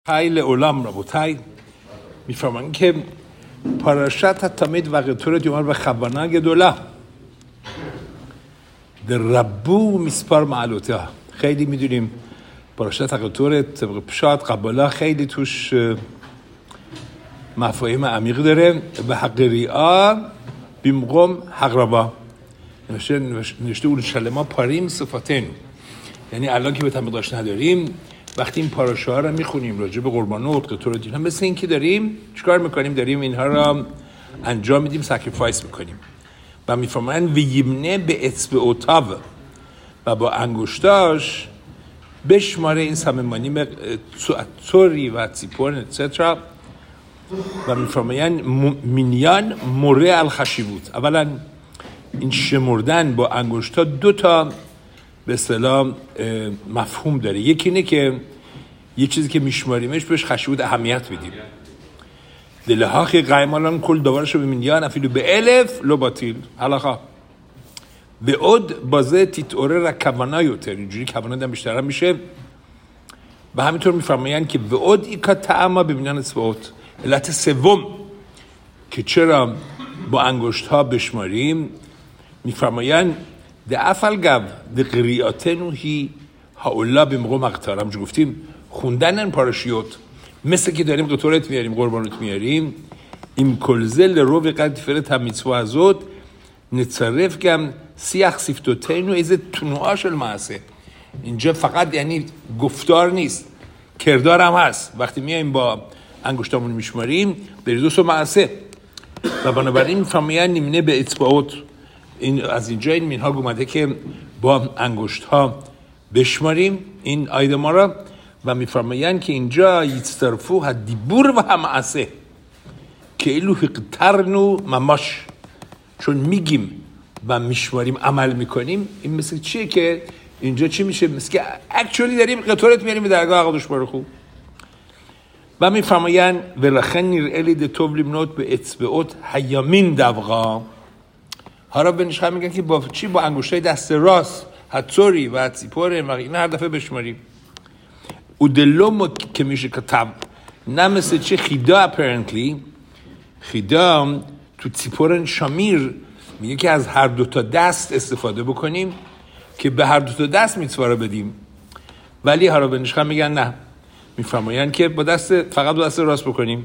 خیلی علم ربوتای میفرمان که پاراشت تمید و قطورت یومر و خبرنا گدولا در ربو مسپار معلوته. خیلی میدونیم پاراشت قطورت پشات قبلا خیلی توش مفاهیم عمیق داره و حق ریا بیمقام حق ربا نوشته اورشلما پاریم صفاتین، یعنی الان که به تمداش نداریم وقتی این پاراشا رو میخونیم راجع به قربانوت قطور دینا مثل این که داریم چیکار میکنیم؟ داریم اینها رو انجام میدیم، ساکریفایس میکنیم و میفرمان ویمنه به اصبعوتاو و با انگشتاش بشماره این سممانی توری و تیپون اتسترا و میفرمان مینیان موره الخشیبوت. اولا این شمردن با انگشتا دو تا به اصطلاح مفهوم داره. یکی اینه که یه چیزی که میشماریمش بهش خشوت اهمیت بدیم. دلهاخ قایمالان کل دوارشو بمینیان افیلو به الف لو باطیل حلاخا به عد بازه تیتوره را کوانایوتر، اینجوری کوانای هم بیشتر میشه و همینطور میفرمایند که به عد ای که تعما ببینن اصبعوت. علت سوم که چرا با انگشت ها بشماریم میفرمایند ده افل گب ده قریاتنو هی هاولا بمقو مقتارم جو گفتیم خوندن پاراشیوت مثل که داریم قطورت میاریم قربانوت میاریم این کلزل رو به قد فرت هم میتسوا ازود نتصرف گم سیخ سیفتوتینو ایز تنوعاش المعصه. اینجا فقط یعنی گفتار نیست، کردار هم هست. وقتی میایم با انگشتامون میشماریم بریدوس و معصه و بنابراین میفهمین نیمنه به اطباعات. این از اینجا این مینها اومده که با انگشت ها بشماریم این آیدما را و میفرمایند که اینجا یسترفو هدیبور و همعسه که ایلو هقترنو مماش، چون میگیم و میشماریم عمل میکنیم. این مثل چیه که اینجا چی میشه؟ مثل که اکچولی داریم قطورت میاریم به درگاه آقا دوشباره خوب و میفرمایند ولخن نیرئلی ده توبلیم نوت به اطبعوت هیامین دوغا. حالا بنشخه میگن که با چی؟ با انگشتای دست راست هتوری و هتسیپوره و اینا هر دفعه بشماریم. او دلوم که میشه کتب نه مثل چه خیدا apparently خیدا تو تیپورن شامیر میگه که از هر دوتا دست استفاده بکنیم که به هر دوتا دست میتواره بدیم، ولی حالا بنشخه میگن نه، میفرمایند که با دست فقط با دست راست بکنیم.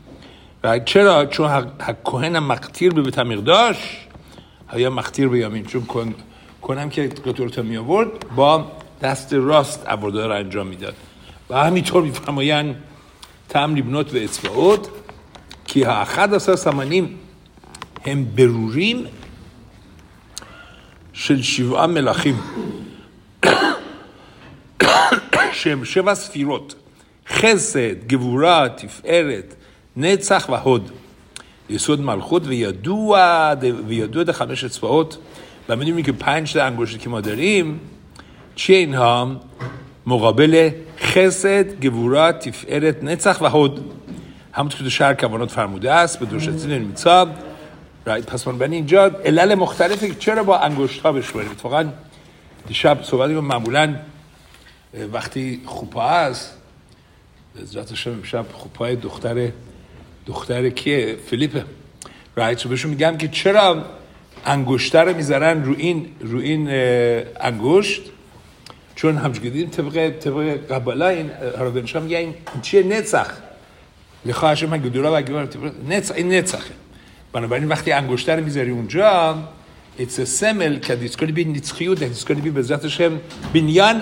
چرا؟ چون حق کوهن مقتیر به تمیقداش یا مختیر بیامین، چون کنم که قطورتا می آورد با دست راست عبورده را انجام میداد و همینطور میفرمایند تم لیبنوت و اصبعوت که ها اخد اساس سمانیم هم بروریم شل شیوه ملاخیم شمشه سفیروت خسد گوورا تفعرت نצח و هود یسود ملخوت و یادو ده 5 اصبعوت و میدونیم که 5 انگشتی که ما داریم چیه اینها؟ مقابل خسد گوورا تفعرت نצח و هود، همونطور که تو شرح کوانوت فرموده است به دوشتین المیتسا. پس من بنی اینجا علل مختلفه که چرا با انگشت ها بشماریم. اتفاقا دیشب صحبت کنم معمولا وقتی خوپا هست عزتش امشب خوپای دختر کیه؟ فیلیپه. رایت بهشون میگم که چرا انگشتر رو میذارن رو این انگشت، چون همچنین دیدیم طبق قبلا این هرابنشا میگه این چیه؟ نצח لخواهش من گدورا و گدورا این نצחه. بنابراین وقتی انگشتر رو میذاری اونجا it's a symbol که دیسکالی بی نצחیوت دیسکالی بی بذاتش هم بنیان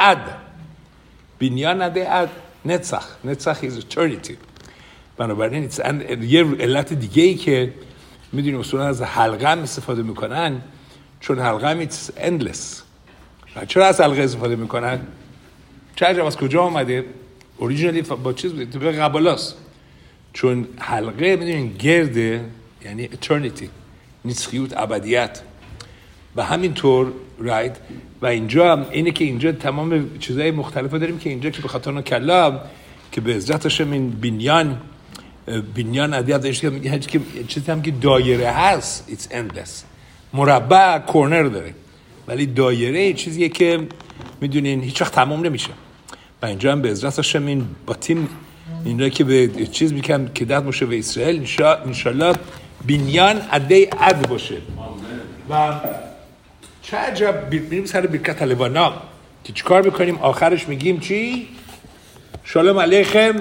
عده عد نצח is eternity. بنابراین یه علت دیگه ای که میدونیم اصولا از حلقه هم استفاده میکنن، چون حلقه هم it's endless. چرا از حلقه استفاده میکنن؟ چه عجب از کجا آمده؟ اوریجینالی با چیز بوده طبق قبالاست، چون حلقه میدونین گرده یعنی eternity نצחیوت ابدیت و همینطور رایت. و اینجا اینه که اینجا تمام چیزهای مختلفه داریم که اینجا که به خاطر کلا که به عزتش این بنیان عدیت داشته میگه که چیزی هم که دایره هست it's endless. مربع کورنر داره ولی دایره چیزیه که میدونین هیچ وقت تمام نمیشه. و اینجا هم به عزت هاشم این باتیم این که به چیز میکنم که داد موشه به اسرائیل انشالله بینیان عده عد باشه و چه عجب میریم سر برکت لبانا که چیکار میکنیم آخرش میگیم چی؟ شالوم علیکم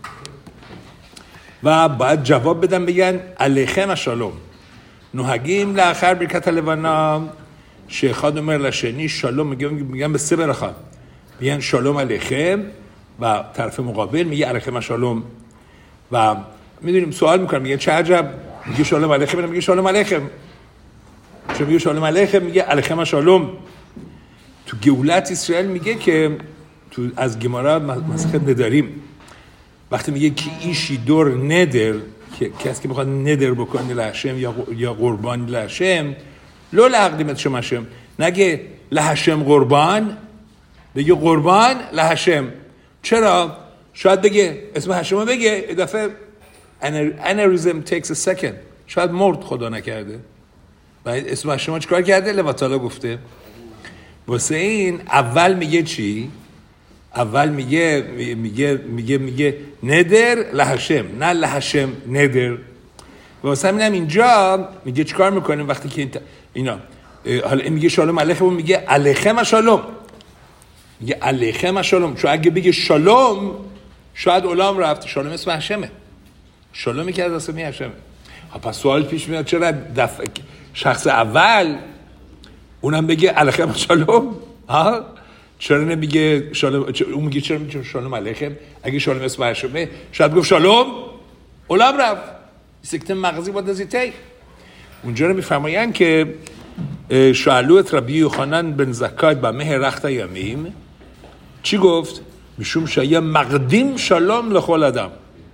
و باید جواب بدن بگن علیکم الشالوم نوهگیم لآخر برکت لبانا شیخاد عمر لشنی شالوم میگن به سه برخان میگن شالوم علیکم و طرف مقابل میگه علیکم الشالوم و میدونیم سوال میکنم میگه چه عجب میگه شالوم علیکم میگه شالوم علیکم چه میگه شالوم علیکم میگه علیکم الشالوم تو گولت اسرائیل میگه که تو از گمارا مسخه نداریم وقتی میگه کی ایشی دور ندر که کسی که میخواد ندر بکنه لهشم یا قربان لهشم لو لعقدیمت شما هشم نگه لهشم قربان بگه قربان لهشم چرا؟ شاید بگه اسم هشم بگه دفعه انریزم takes a second شاید مرد خدا نکرده و اسم هشم چکار کرده؟ لواتالا گفته واسه این اول میگه چی؟ اول میگه ندر لهشم نه لهشم ندر واسه همینم اینجا میگه چیکار میکنیم وقتی که اینا حالا این میگه شالوم علیکم میگه علیکم الشالوم میگه علیکم الشالوم چون اگه بگه شالوم شاید علام رفت شالوم اسم هشمه شالومی که از اسمی هشمه پس سوال پیش میاد چرا شخص اول اونم بگه علیکم الشالوم ها چرا نمیگه شالوم اون میگه چرا میگه شالوم علیکم اگه شالوم اسم هشمه شاید گفت شالوم علام رفت سکته مغزی با دزیتی اونجا رو میفرمایند که شعلوت ربی یوحنان بن زکای با مه رخت یمیم چی گفت؟ میشوم شاید مقدیم شالوم لخول آدم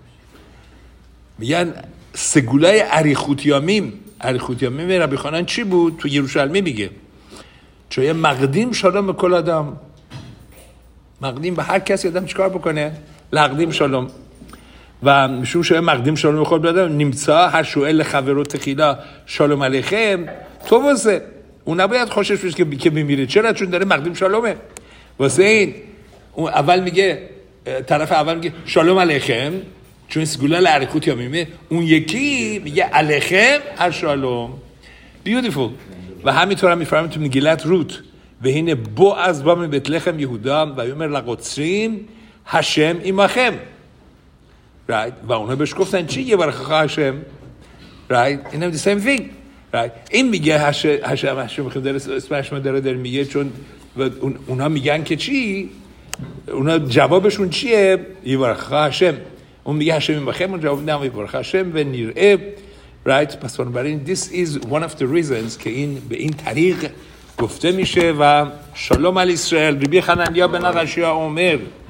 میگن سگولای عریخوتیامیم ربی یوحنان چی بود؟ تو یروشلمی میگه شاید مقدیم شالوم به کل آدم مقدیم به هر کسی آدم چیکار بکنه؟ لقدیم شالوم و میشون شاید مقدیم شالوم به خود بدم نیمڅا هر شوئل خبرو تخیلا شالوم علیکم تو واسه اون نباید خوشش بشه که میمیره چرا؟ چون داره مقدیم شالومه واسه این اون اول میگه طرف اول میگه شالوم علیکم چون سگولا لعریخوت یا میمه اون یکی میگه علیکم هر شالوم بیوتیفول و همینطور هم میفرمیم تو مگیلت روت و هین بو از بام بتلخم یهودا و یومر لقدسیم هشم ایماخم right و اونها بهش گفتن چی یه برخه هشم right اینم the same thing right این میگه هشم میخواد اسمش داره میگه چون اونها میگن که چی اونها جوابشون چیه یه برخه هشم اون میگه هشم ایماخم اون جواب نمیده برخه هشم و نیره right پس بنابراین this is one of the reasons که این به این طریق گفته میشه و شالوم علی اسرائیل ربی خننیا بن غشیا عمر